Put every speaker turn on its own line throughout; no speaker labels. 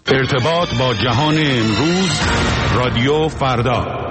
ارتباط با جهان امروز، رادیو فردا.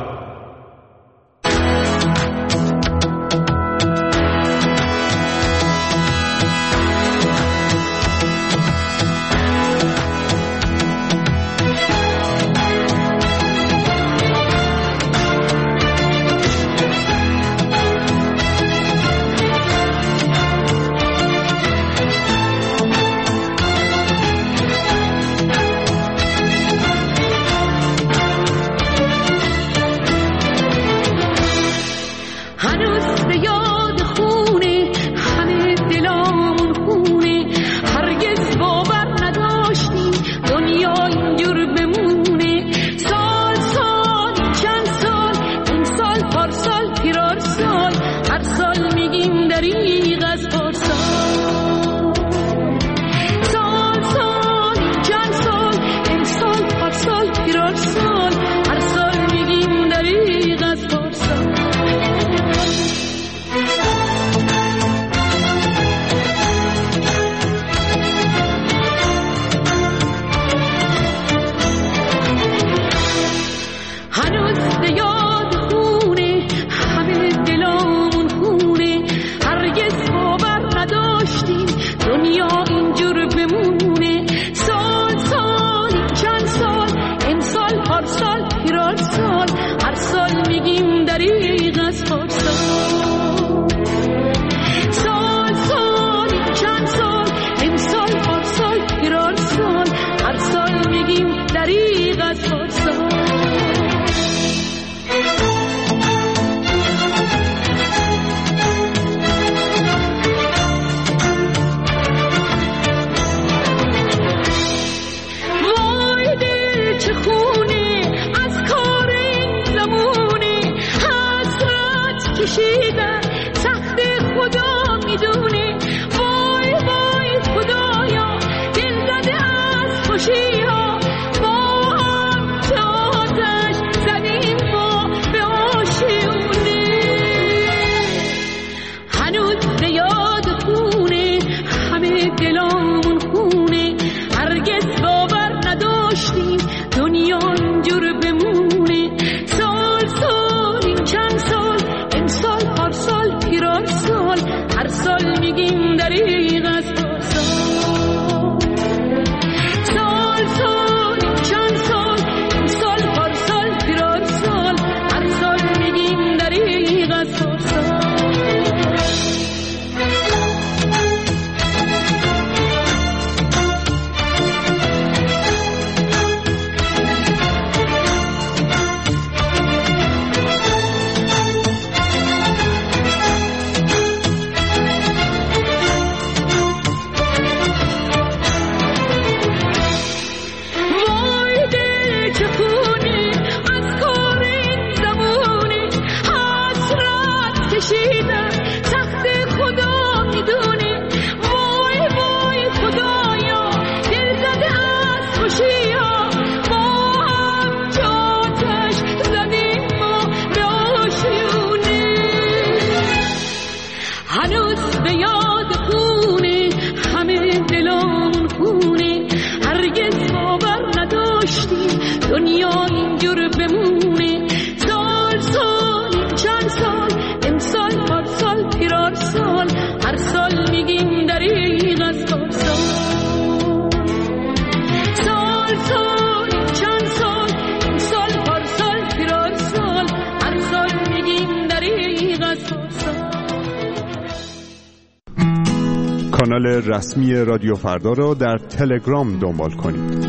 کانال رسمی رادیو فردا را در تلگرام دنبال کنید.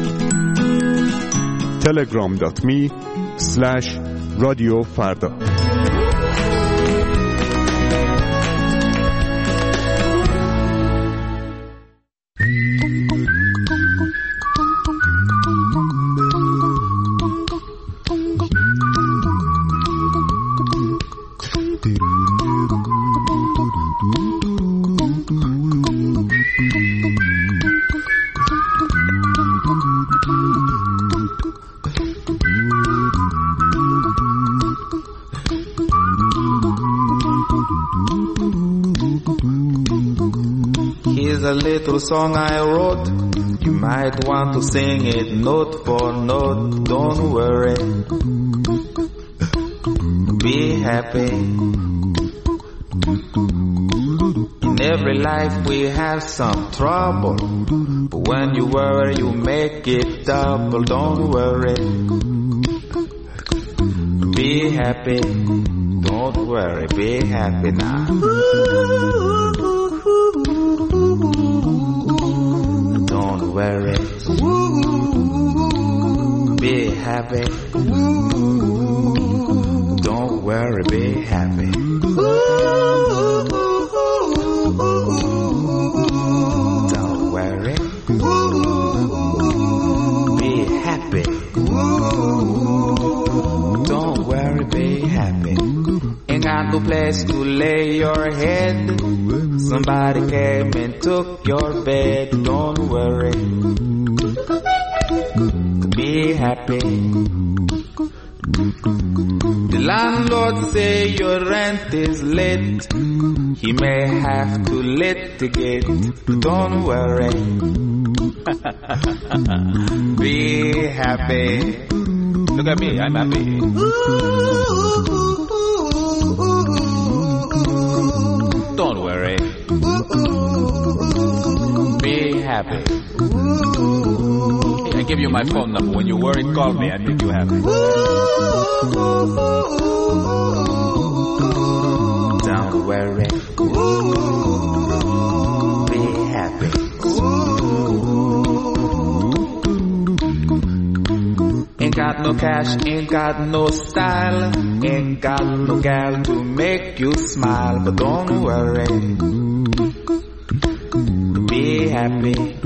telegram.me/رادیوفردا.
Here's a little song I wrote You might want to sing it note for note. Don't worry, be happy. In every life we have some trouble, but when you worry you make it double. Don't worry, be happy. Don't worry, be happy now. Don't worry, be happy. Don't worry, be happy. Don't worry, be happy. Don't worry, be happy. Ain't got no place to lay your head. Somebody came and took your bed. Don't worry, be happy. The landlord say your rent is late. He may have to litigate. Don't worry, be happy. Look at me, I'm happy. Don't worry, be happy. I give you my phone number. When you're worried, call me. I make you happy. Don't worry, be happy. Ain't got no cash, ain't got no style, ain't got no gal to make you smile. But don't worry, be happy.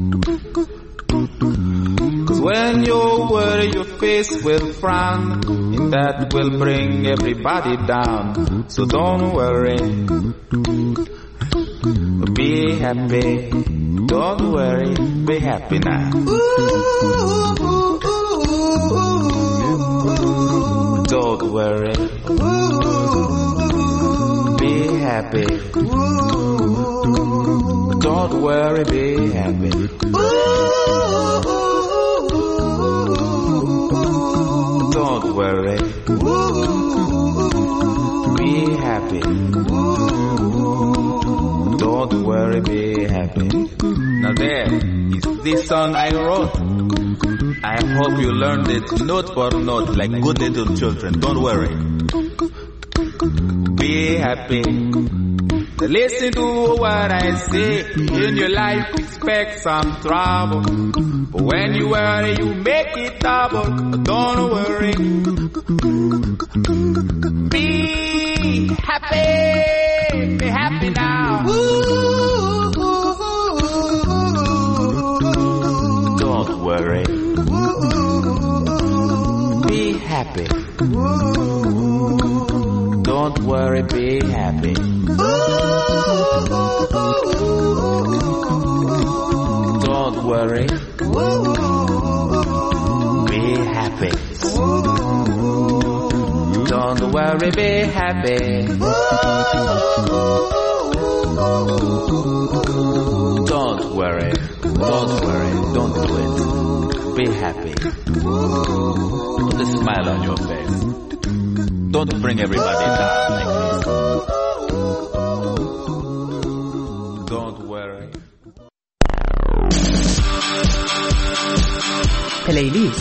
Cause when you worry your face will frown, and that will bring everybody down. So don't worry, be happy. Don't worry, be happy now. Don't worry, be happy. Don't worry, be happy. Don't worry, be happy. Don't worry, be happy. Now there is this song I wrote. I hope you learned it note for note like good little children. Don't worry, be happy. Now listen to what I say. In your life expect some trouble, but when you worry you make it double. Don't worry, be happy. Be happy now. Don't worry, be happy. Don't worry, be happy. Don't worry, be happy. Don't worry, be happy. Don't worry, don't do it. Be happy. Put a smile on your face. Don't bring everybody down like this. Don't worry.
پلیلیست.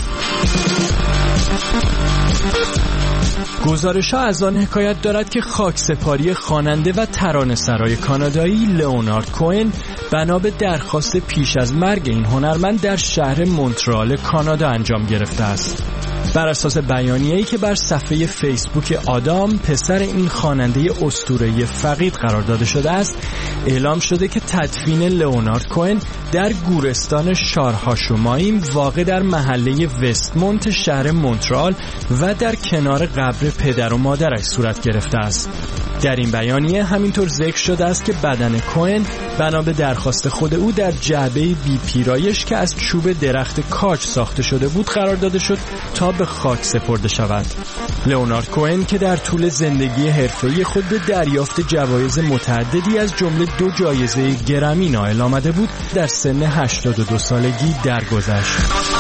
گزارش‌ها از آن حکایت دارد که خاکسپاری خواننده و ترانه‌سرای کانادایی لئونارد کوئن بنا به درخواست پیش از مرگ این هنرمند در شهر مونترال کانادا انجام گرفته است. بر اساس بیانیه‌ای که بر صفحه فیسبوک آدام پسر این خواننده اسطوره‌ای فقید قرار داده شده است، اعلام شده که تدفین لئونارد کوئن در گورستان شارهاشومایم واقع در محله وستمونت شهر مونترال و در کنار قبر پدر و مادرش صورت گرفته است. در این بیانیه همینطور ذکر شده است که بدن کوئن بنا به درخواست خود او در جعبه بی پیرایش که از چوب درخت کاج ساخته شده بود قرار داده شد تا به خاک سپرده شود. لئونارد کوهن که در طول زندگی حرفه‌ای خود به دریافت جوایز متعددی از جمله 2 جایزه گرمی نائل آمده بود، در سن 82 سالگی درگذشت.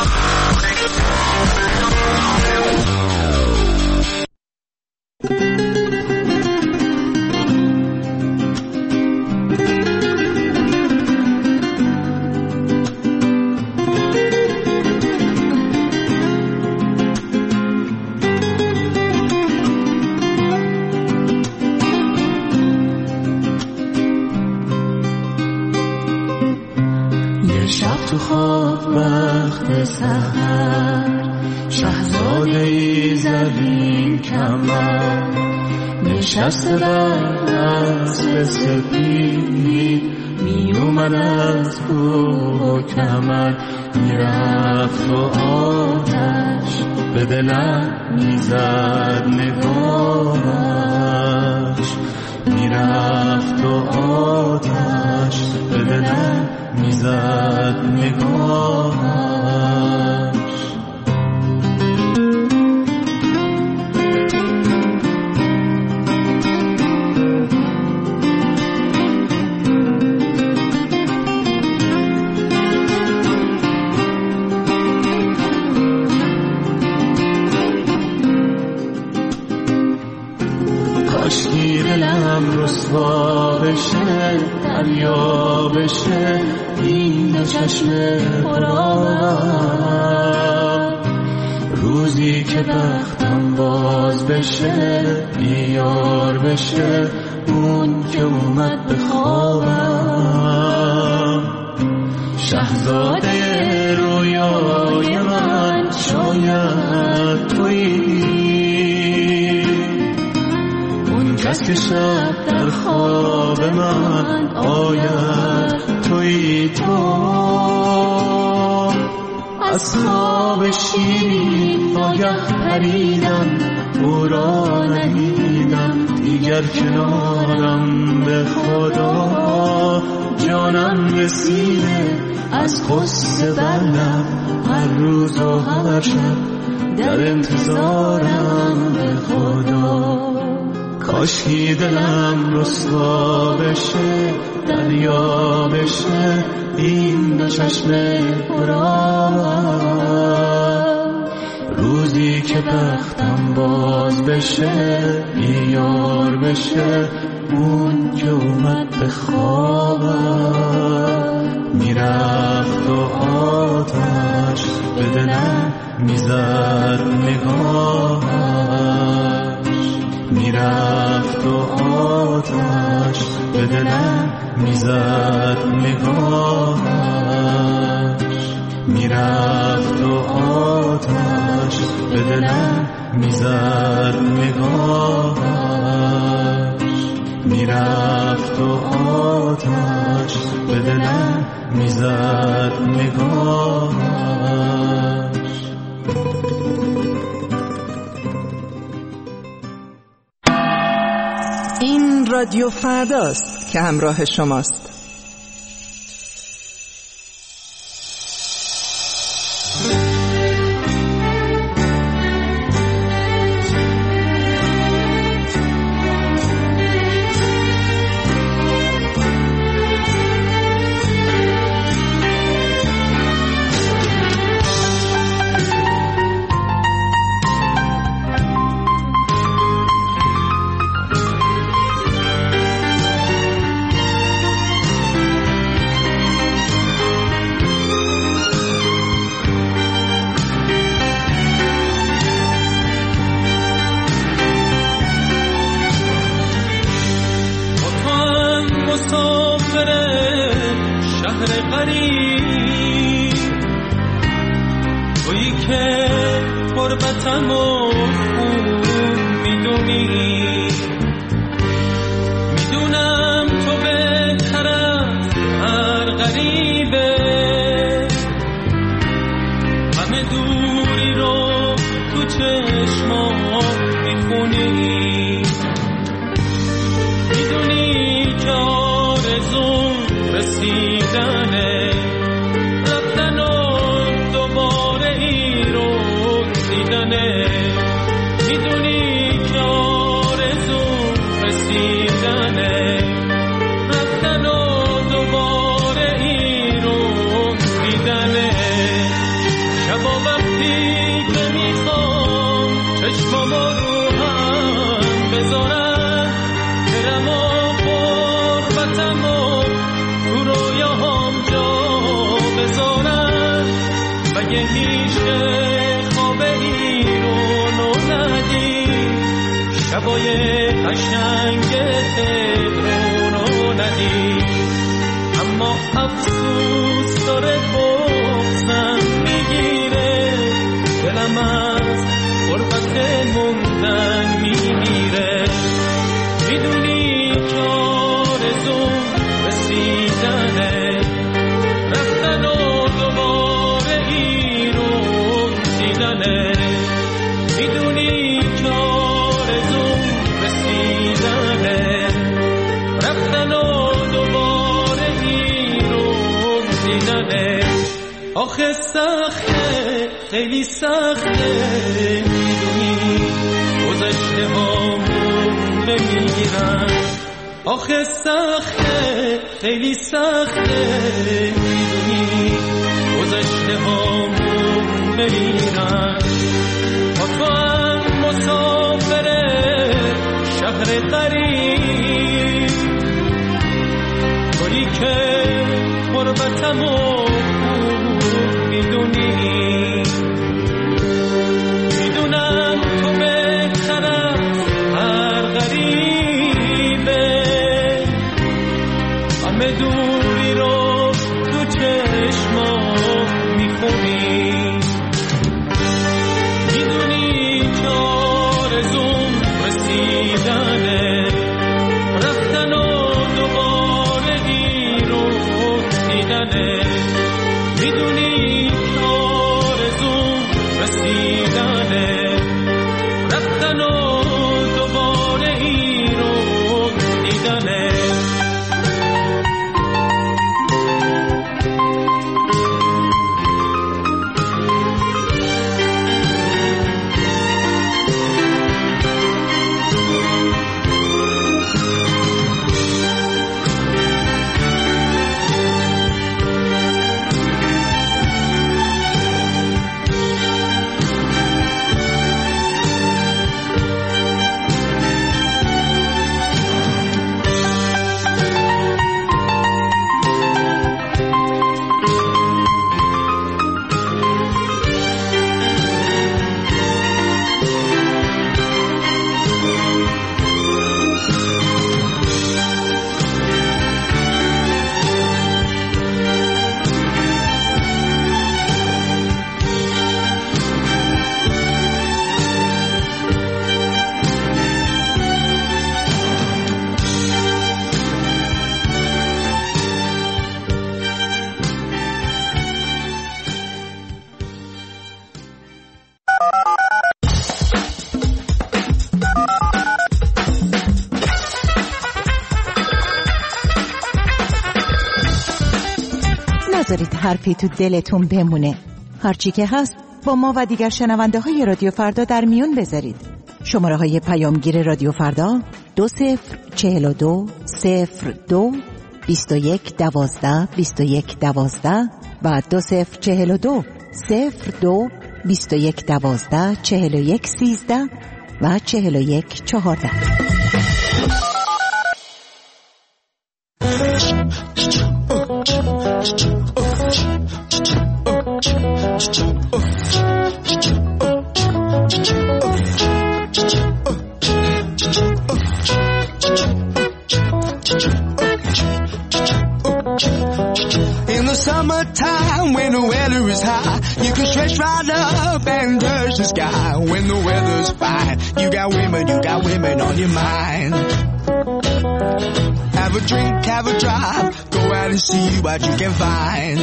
تو خواب وقت سحر، شاهزاده‌ای زرین کمر، نشسته بر اسب سپید، می اومد از کوه و کمر، میرفت و آتش به دلم میزد نگاهش، میرفت و آتش به دلم میزد نگاهش. کاشکی دلم رسوا بشه، دریا بشه، این دو چشم پرآب، روزی که بختم باز بشه، بیار بشه اون که اومد به خوابم. شاهزاده رویای من شاید تویی، اون کس که شب در خواب من آید تویی. تو از خواب شیرین آگه پریدم، او را ندیدم دیگر کنارم، به خدا جانم رسیده از قصه بلم، هر روز و هر شب در انتظارم، به خدا کاشکی دلم رسوا بشه، دریا بشه، این دو چشم پرآب، روزی که بختم باز بشه، بیار بشه اون که اومد به خوابم. میرفت و آتش به دلم میزد نگاهش، میرفت و آتش به دلم میزد نگاهش، میرفت و آتش به دلم میزد نگاهش، میرفت و آتش به دلم میزد نگاهش.
این رادیو فرداست که همراه شماست.
میدونی
مگه میشه خواب ایران رو ندید، شبای قشنگ تهران رو ندید. اما افسوس داره بغضم میگیره، دلم از غربت موندن میمیره. میدونی که آرزوم رسیدنه، رفتن و دوباره ایران دیدنه. میدونی که آرزوم رسیدنه، رفتن و دوباره ایران دیدنه. آخه سخته، خیلی سخته، میدونی گذشته هامون بمیرن. آخه سخته، خیلی سخته، میدونی گذشته هامون بمیرن. با تو هم مسافر شهر غریب، توی که غربتمو میدونی، میدونم تو بهتر از هر غریبه، همه دوری رو تو چشمات میخونی. میدونی که آرزوم رسیدنه، رفتن و دوباره ایران دیدنه. میدونی که آرزوم رسیدنه، رفتن و دوباره ایران دیدنه.
نذارید حرفی تو دلتون بمونه. هرچی که هست با ما و دیگر شنونده های رادیو فردا در میون بذارید. شماره های پیامگیر رادیو فردا 2042 02 21 12 21 12 و 2042 02 21 12 41 13 و 41 14.
In the summertime when the weather is high, you can stretch right up and touch the sky. When the weather's fine, you got women on your mind. Have a drink, have a drive, go out and see what you can find.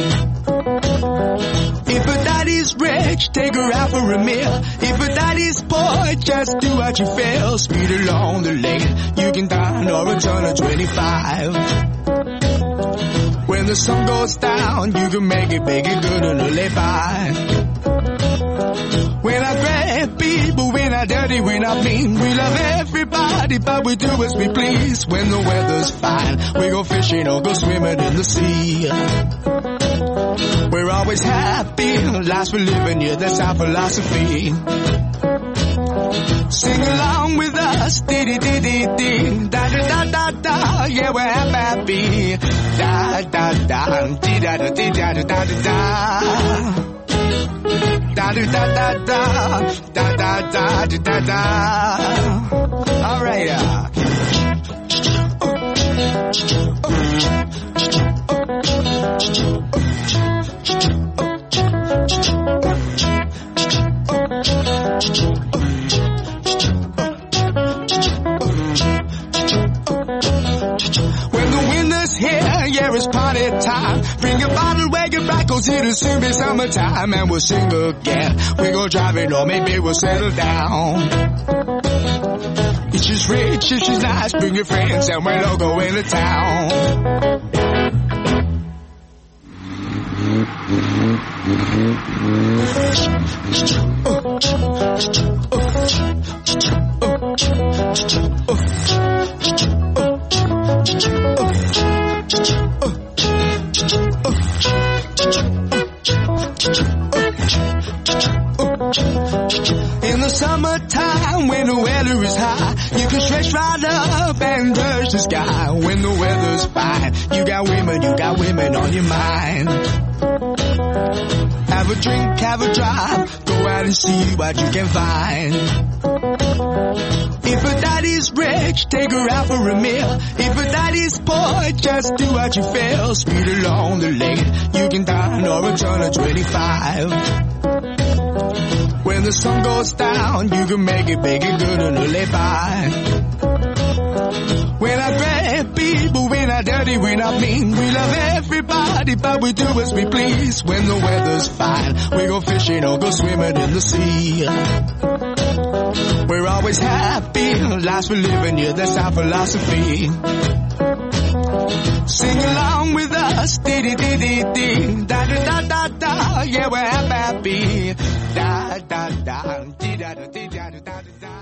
If a daddy's rich, take her out for a meal. If a daddy's poor, just do what you feel. Speed along the lane, you can dine or a turn of 25. When the sun goes down, you can make it big and good and live by. We're not great people, we're not dirty, we're not mean. We love everybody, but we do as we please. When the weather's fine, we go fishing or go swimming in the sea. We're always happy, lives we're living, yeah, that's our philosophy. Sing along with us, dee-dee-dee-dee-dee, da-da-da-da-da, yeah, we're happy, da-da-da, dee-da-da-dee-da-da-da-da-da. Da-da-da-da-da-da-da-da-da-da. All right, it's party time. Bring a bottle where your back goes, it'll soon be summertime. And we'll sing again. We go driving or maybe we'll settle down. If she's rich, if she's nice, bring your friends and we'll all go into town. In the summertime, when the weather is high, you can stretch right up and touch the sky. When the weather's fine, you got women on your mind. Have a drink, have a drive, go out and see what you can find. If a daddy's rich, take her out for a meal. If a daddy's poor, just do what you feel. Speed along the lane, you can dine or a turn of 25. When the sun goes down, you can make it good and live by. We're not great people, we're not dirty, we're not mean. We love everybody, but we do as we please. When the weather's fine, we go fishing or go swimming in the sea. We're always happy, life's for living, yeah, that's our philosophy. Sing along with us, dee-dee-dee-dee-dee, da-da-da-da-da, yeah, we're happy. Da-da-da, dee-da-da-dee-da-da-da-da.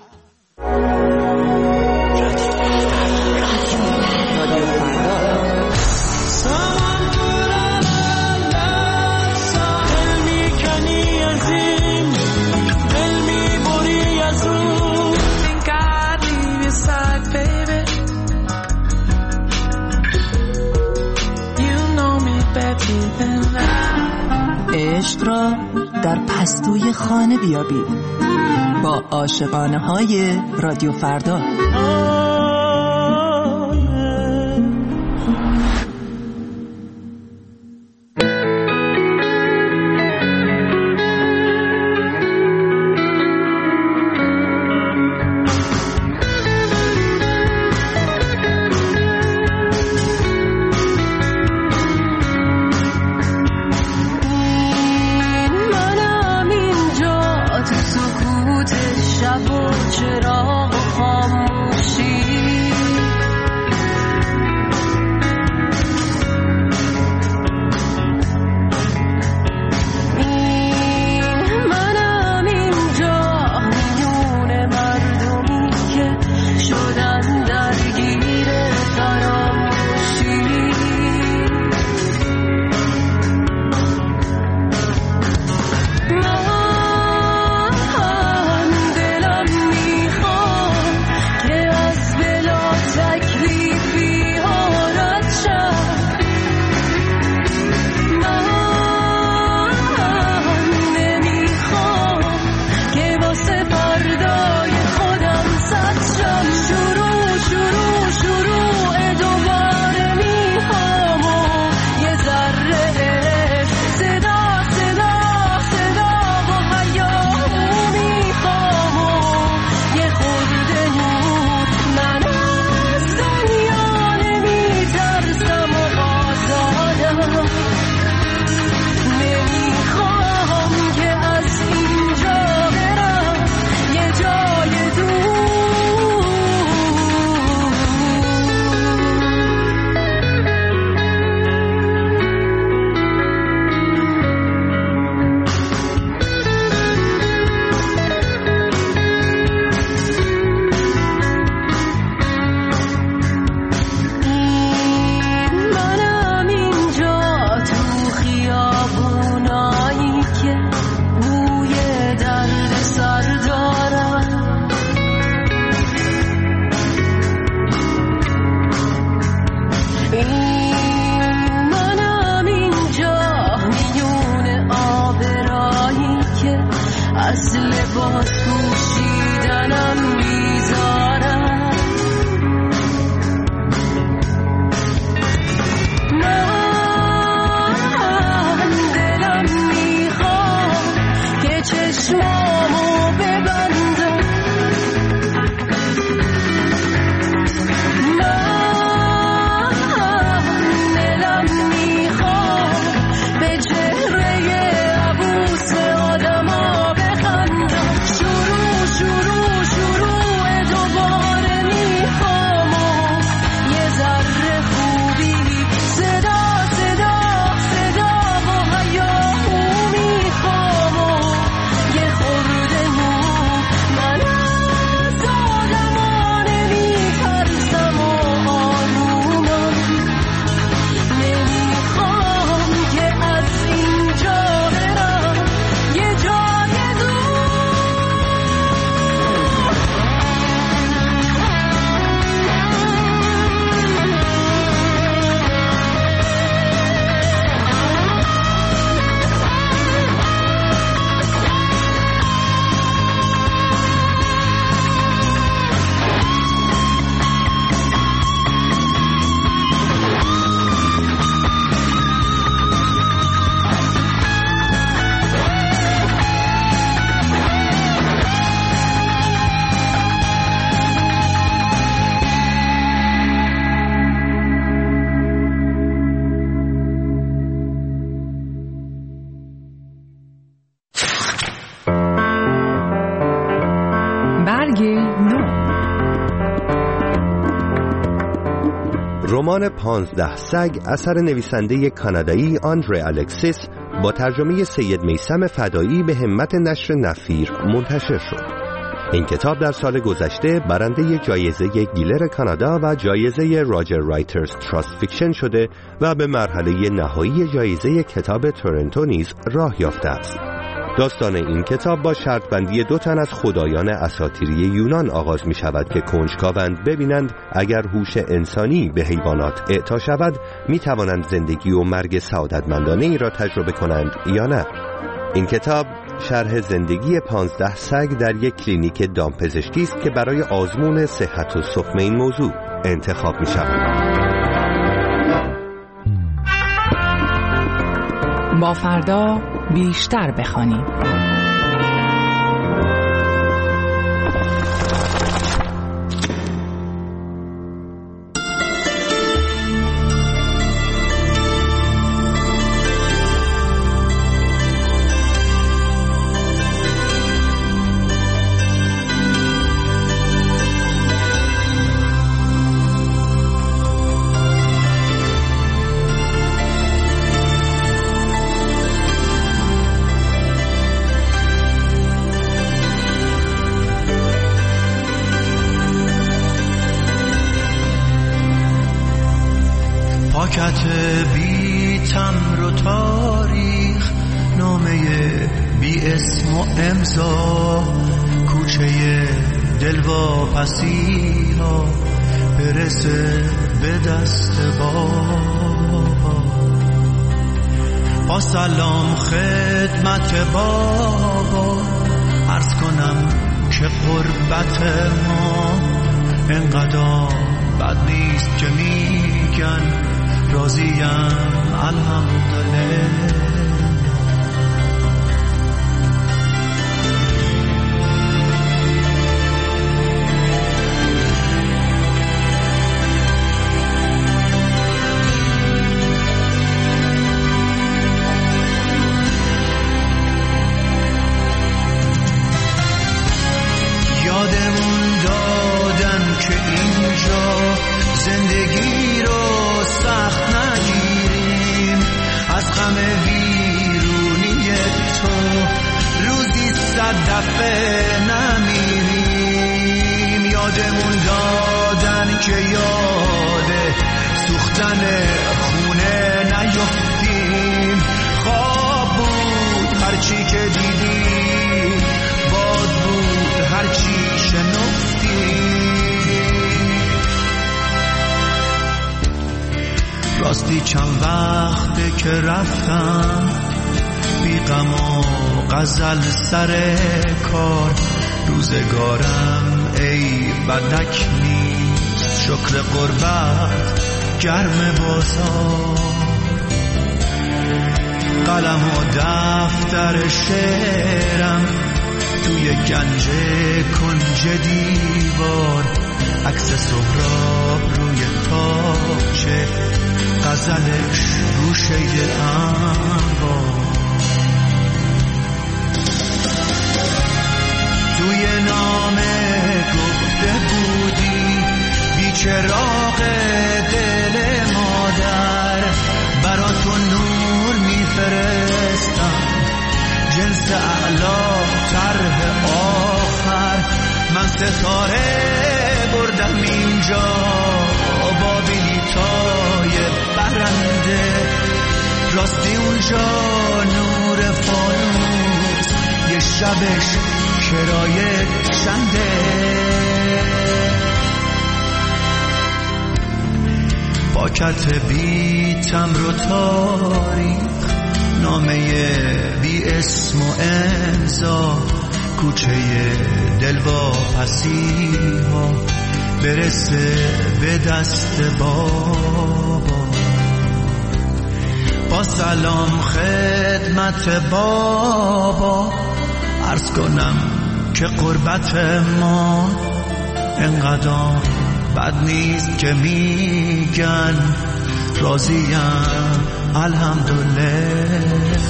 عشق را در پستوی خانه بیابید با عاشقانه های رادیو فردا.
چراغ خاموشی
رنگ نو.
رمان 15 سگ اثر نویسنده کانادایی آندره الکسیس با ترجمه سید میثم فدایی به همت نشر نفیر منتشر شد. این کتاب در سال گذشته برنده جایزه گیلر کانادا و جایزه راجر رایترز تراست فیکشن شده و به مرحله نهایی جایزه کتاب تورنتو نیز راه یافته است. داستان این کتاب با شرط بندی 2 تن از خدایان اساطیری یونان آغاز می شود که کنجکاوند ببینند اگر هوش انسانی به حیوانات اعطا شود می توانند زندگی و مرگ سعادتمندانه ای را تجربه کنند یا نه. این کتاب شرح زندگی 15 سگ در یک کلینیک دامپزشکی است که برای آزمون صحت و سقم این موضوع انتخاب می شود.
با فردا بیشتر بخوانیم.
پاکت بی تمر و تاریخ، نامه بی اسم و امضا، کوچه دلواپسی ها برسه به دست بابا. با سلام خدمت بابا عرض کنم که قربت ما انقدر بد نیست که میگن راضیم الحمدلله. یادمون دادن که اینجا زندگی رو سخت نگیریم، از غم ویرونی تو روزی 100 دفعه نمیریم. یادمون دادن که یاد سوختن خونه نیفتیم، خواب بود هرچی که دیدیم، باد بود هرچی شنفتیم. راستی چند وقته که رفتم بی غم و غزل سر کار، روزگارم ای بدک نیست، شکر قربت گرم بازار. قلم و دفتر شعرم توی گنج کنج دیوار، عکس سهراب روی تاقچه، غزلش روشه انوار. توی نامه گفته بودی بی چراغ دل مادر، برا تو نور میفرستم جنس اعلا طرح آخر. من ستاره بردم اینجا با بلیطای برنده، راستی اونجا نور فانوس یه شبش کرایه چنده. پاکت بی تمر و تاریخ، نامه بی اسم و امضا، کوچه دلواپسی ها برسه به دست بابا. با سلام خدمت بابا عرض کنم که قربت ما انقدر بد نیست که میگن راضیم الحمدلله.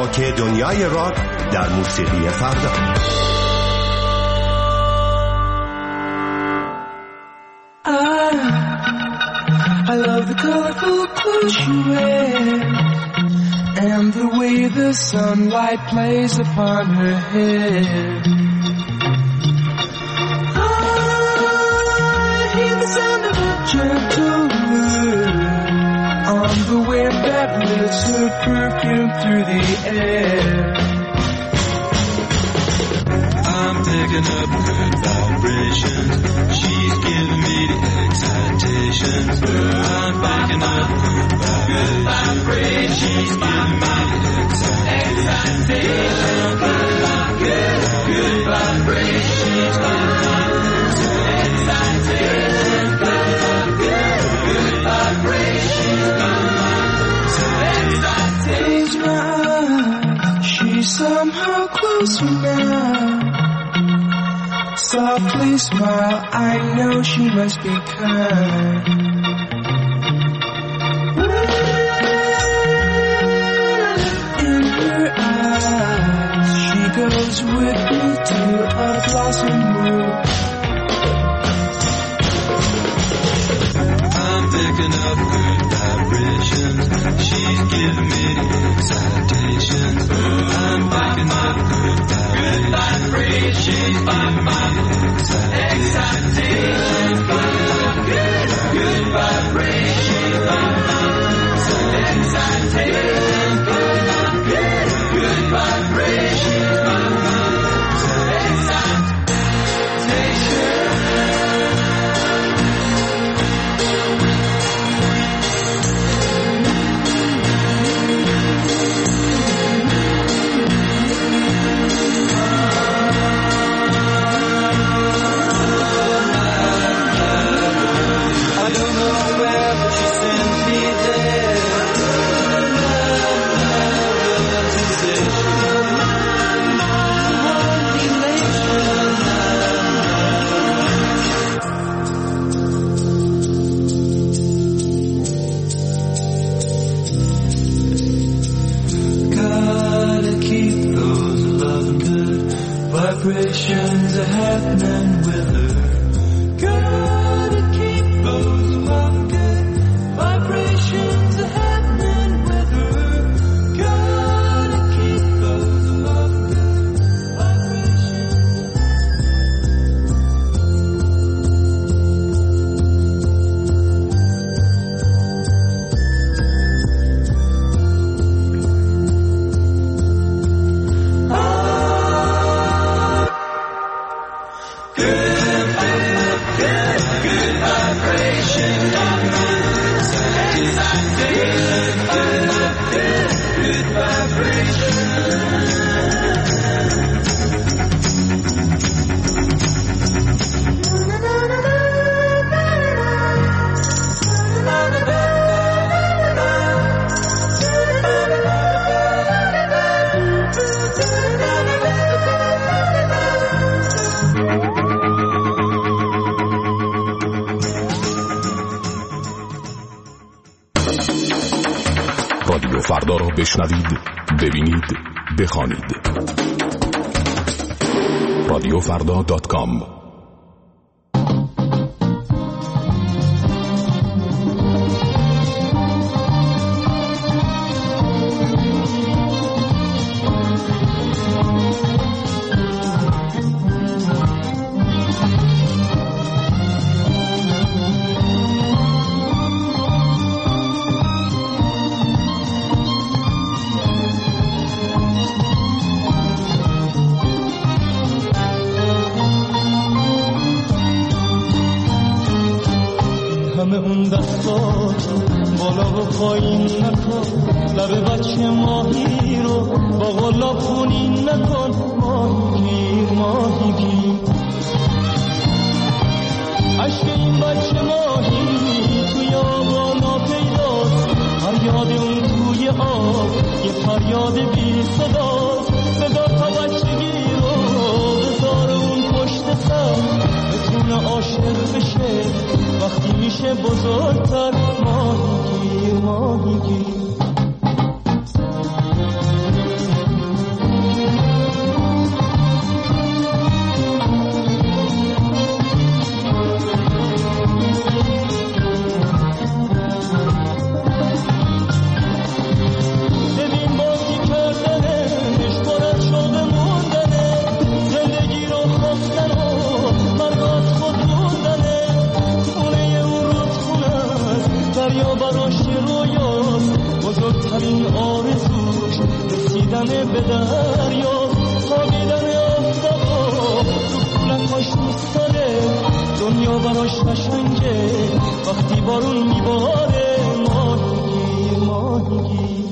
چاک دنیای راک در موسیقی فردا.
I love the colorful clothes you wear and the way the sunlight plays upon her hair. I hear the sound of a gentle wind on the wind that lifts her perfume through the air. I'm picking up good vibrations. She's giving me the excitations. I'm picking up good vibrations. She's giving me the excitations. Good vibrations. She's giving me the excitations. Good vibrations. Close my eyes. She's somehow closer now. Softly smile, I know she must be kind. In her eyes, she goes with me to a blossom room. I'm picking up good vibrations. She's giving me the excitations. I'm picking up good vibrations. She's giving me the excitations. Good vibrations. Excitations. Good vibrations. Vibrations are happening with her. Gotta keep those love good. Vibrations are happening with her. Gotta keep those love good.
رادیو فردا را بشنوید، ببینید، بخوانید. رادیوفردا.com
بالا و پایین نکن، لب بچه ماهی رو با غلاب خونین نکن. ماهی گیر عشق این بچه ماهی توی آبانا پیداست. فریاد اون توی آب یه فریاد بی صداست. صدا تا بچگی رو بذار اون پشت سر، بتونه عاشق بشه وقتی میشه بزرگتر. ماهی گیر دریا براش رویاست، بزرگترین آرزوش رسیدن به دریا، خوابیدن آفتابا رو کولکاش دوست داره، دنیا براش قشنگه وقتی بارون میباره. ماهیگیر ماهیگیر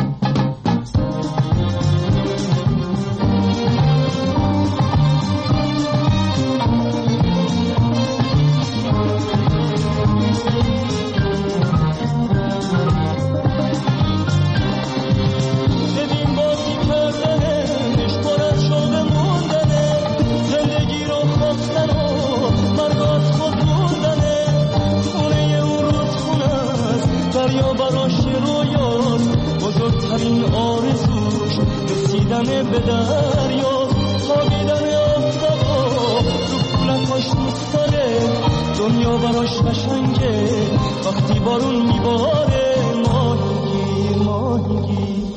بزرگترین آرزوش رسیدن به دریا، خوابیدن آفتابا رو کولکاش دوست داره، دنیا براش قشنگه وقتی بارون میباره. ماهیگیر ماهیگیر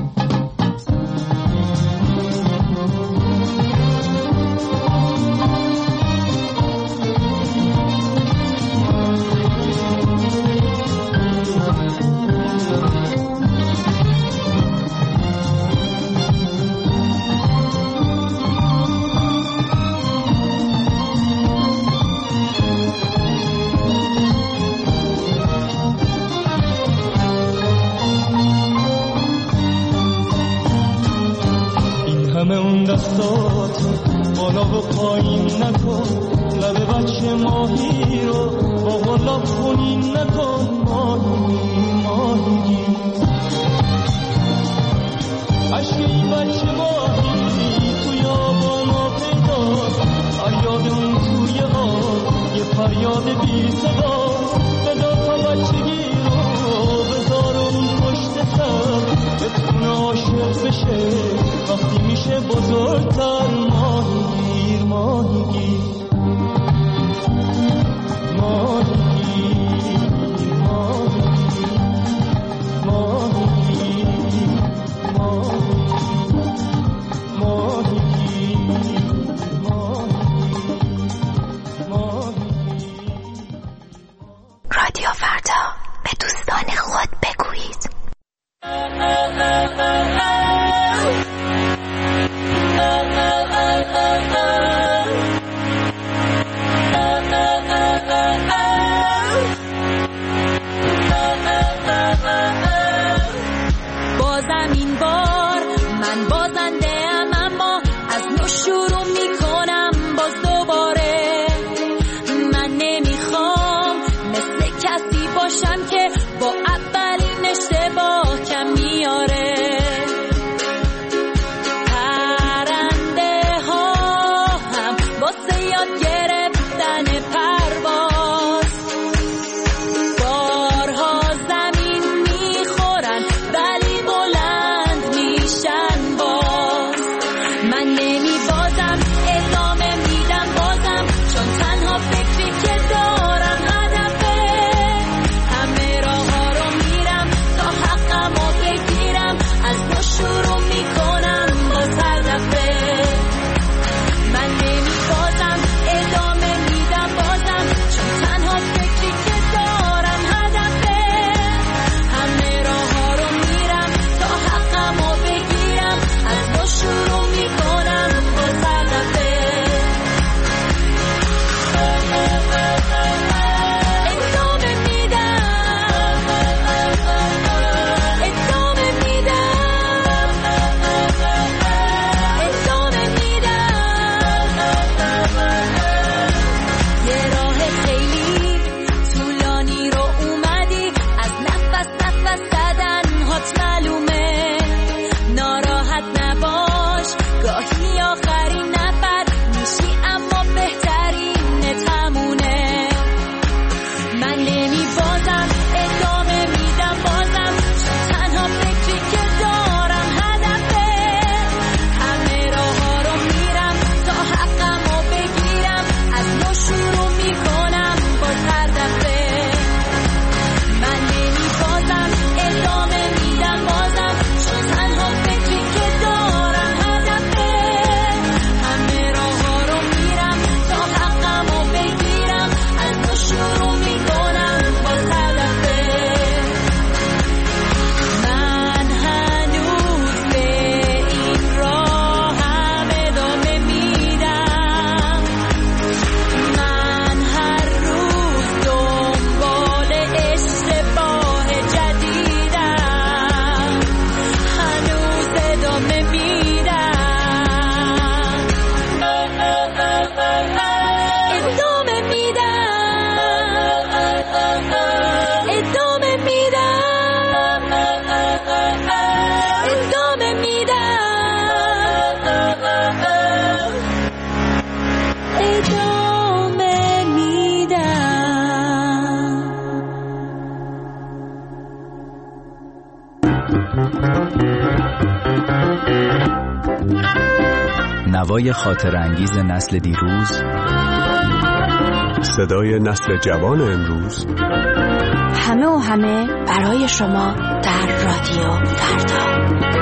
دستاتو بالا و پایین نکن، لب بچه ماهی رو با غلاب خونین نکن. ماهی ماهی عشق این بچه ماهی توی آبانا پیداست، فریاد اون توی آب یه فریاد بی صداست. بدا تا بچگی رو بذار اون پشت سر، بتونه عاشق بشه وقتی میشه بزرگتر. ماهیگیر ماهیگیر ماهیگیر ماهیگیر ماهیگیر ماهیگیر ماهیگیر.
رادیو فردا، به دوستان خود بگویید.
نوای خاطر انگیز نسل دیروز،
صدای نسل جوان امروز،
همه برای شما در رادیو فردا.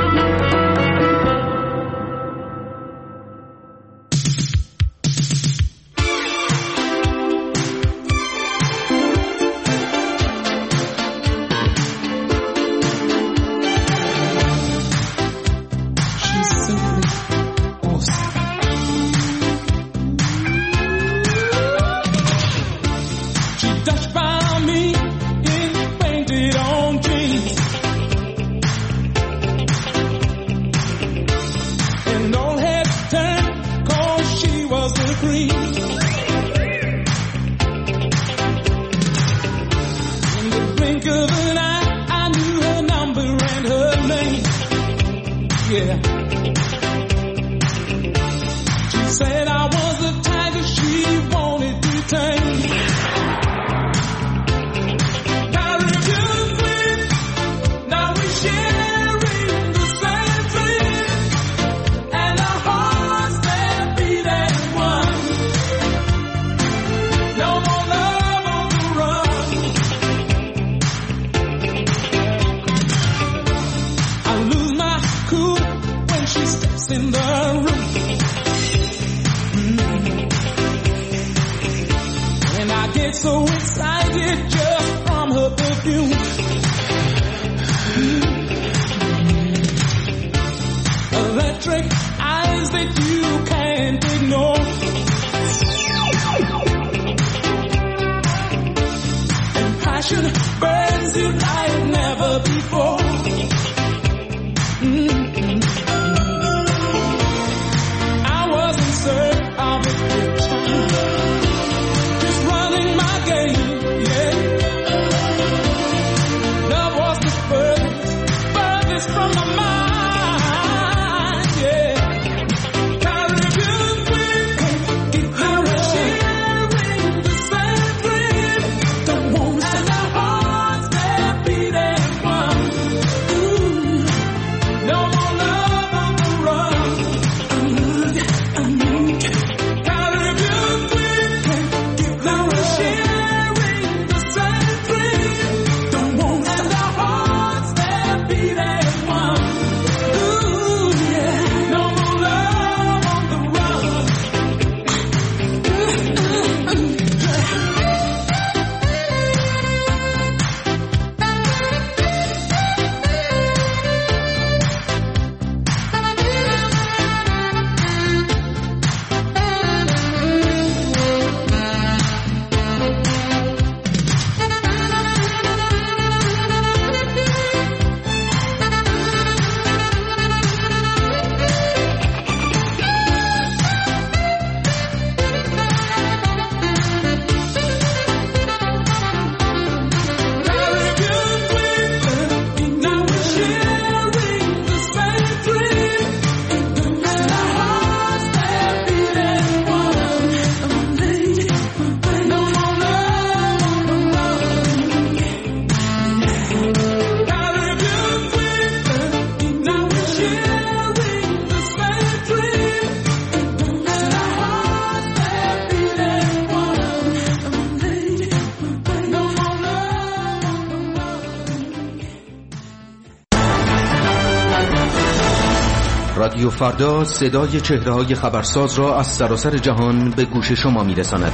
رادیو فردا صدای چهره‌های خبرساز را از سراسر جهان به گوش شما می‌رساند.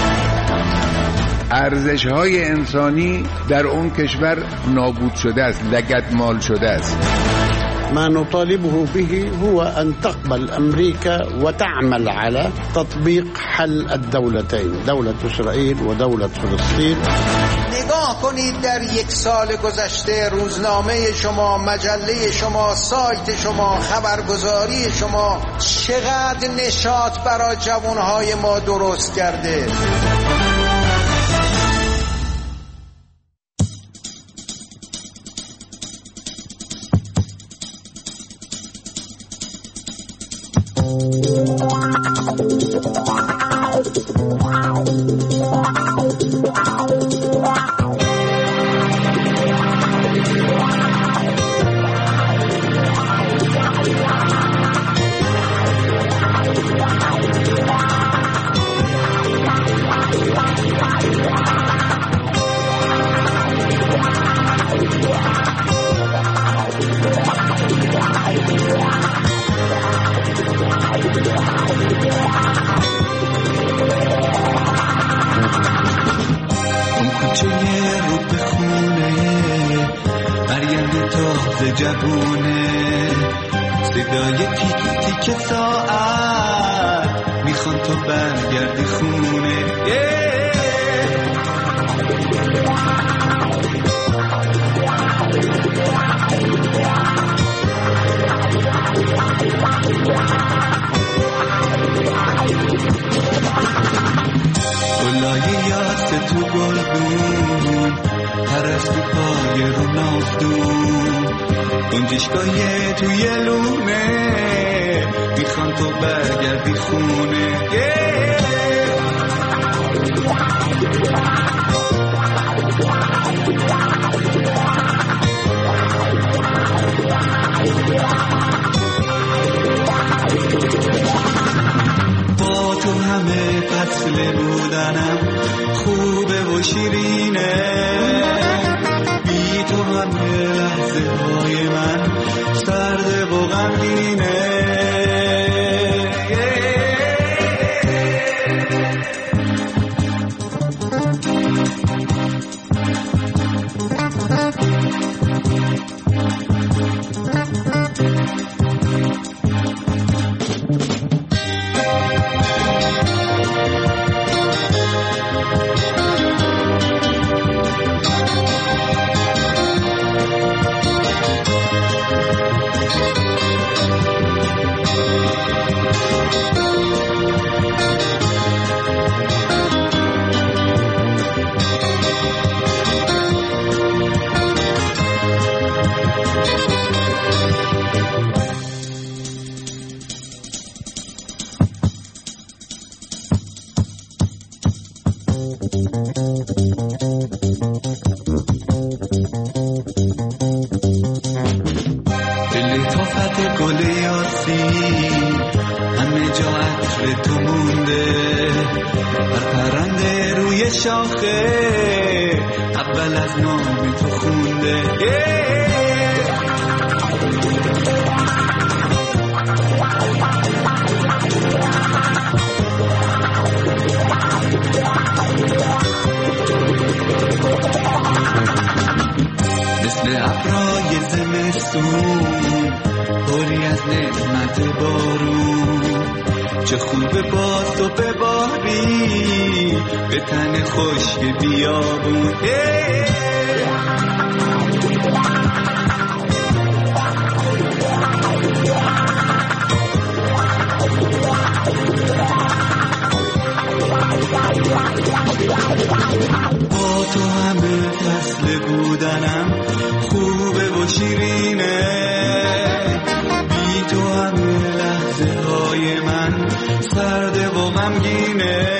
ارزش‌های انسانی در اون کشور نابود شده است، لگدمال شده است.
ما نطالبه به هو أن تقبل أمريكا وتعمل على تطبيق حل الدولتين، دولة إسرائيل و دولة فلسطین.
نگاه کنید در یک سال گذشته روزنامه شما، مجله شما، سایت شما، خبرگزاری شما چقدر نشاط برای جوانهای ما درست کرده.
ناز جوونه، صدای تیک تیک ساعت میخوان تو برگردی خونه. گلای یاست تو گلدون، پرستو پای رو نافتون، گنجشگاه توی لونه، میخوان تو برگردی خونه. با تو همه فصل بودنم خوبه و شیرینه، بی تو همه لحظه های من سرده و غمگینه. اول از نام تو خونده. مثل ابرای زمستون پری از نعمت بارون، چه خوبه با تو بباری به تن خشک بیابون. با تو همه فصل بودنم خوبه و شیرینه، بی تو همه لحظه های من سرده و غمگینه.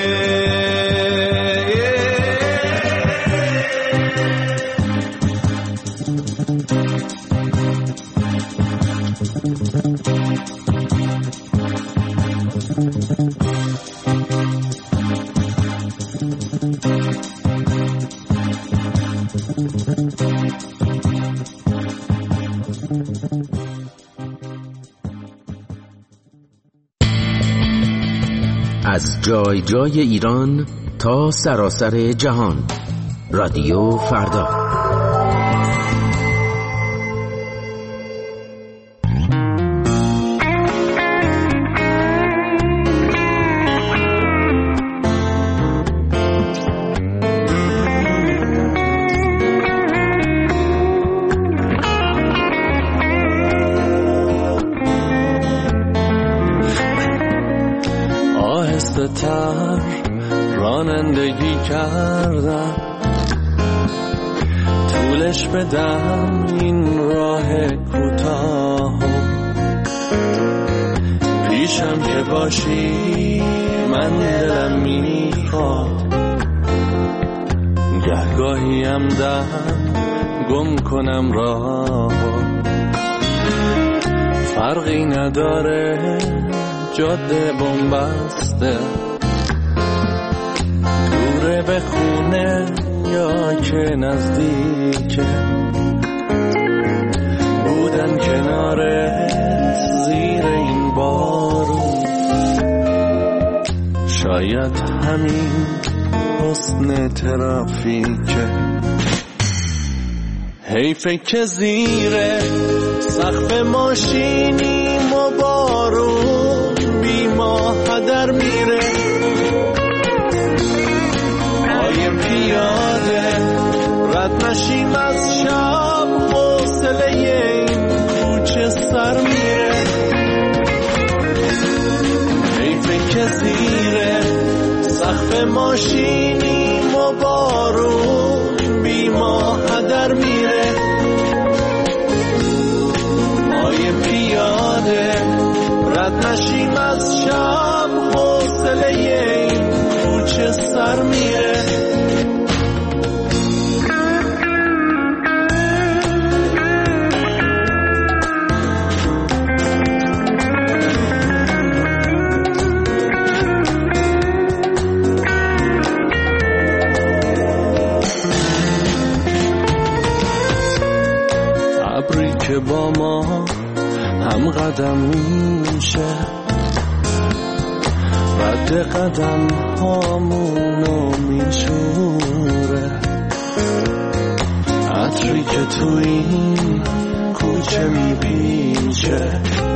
از جای جای ایران تا سراسر جهان، رادیو فردا.
رانندگی کردم، طولش بدم این راه کوتاه، پیشم که باشی من دلم میخواد، گهگاهیم دهم گم کنم راه، فرقی نداره جاده بنبسته، دوره به خونه یا که نزدیکه، بودن کناره زیر این بارون، شاید همین حسن ترافیکه. حیفه که زیر سقف ماشینیم و بارون بی ما هدر میره. پای پیاده رد نشیم از شب، حوصله این کوچه سر میره. حیفه که زیر سقف ماشینیم و بارون بی ما هدر میره. پای پیاده رد نشیم از شب، حوصله این کوچه سر میره. ابری که با ما هم قدم میشه، رد قدم هامونو میشوره. عطری که تو این کوچه میپیچه،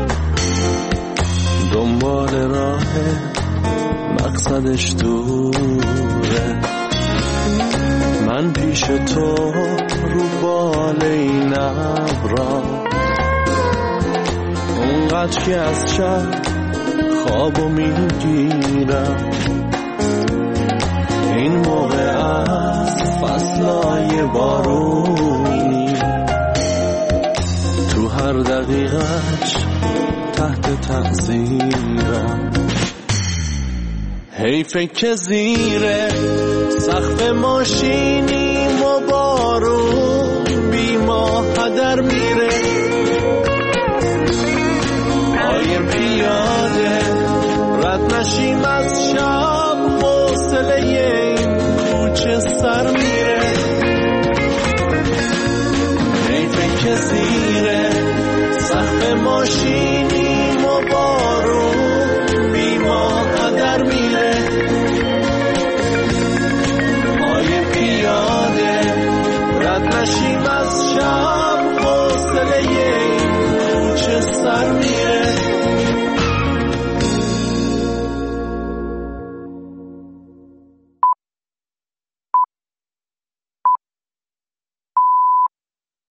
دنبال راه مقصدش دوره. من پیش تو رو بال این ابرا، اونقدر که از شب خوابو میگیرم. این موقع از فصلای بارونی، تو هر دقیقش تحت تأثیرم. حیفه که زیر سقف ماشینیم و بارون بی ما هدر میره. پای پیاده رد نشیم از شب، حوصله این کوچه سر میره. حیفه که زیر سقف ماشینیم و بارون بی ما هدر میره. پای پیاده رد نشیم از شب، حوصله این کوچه سر میره.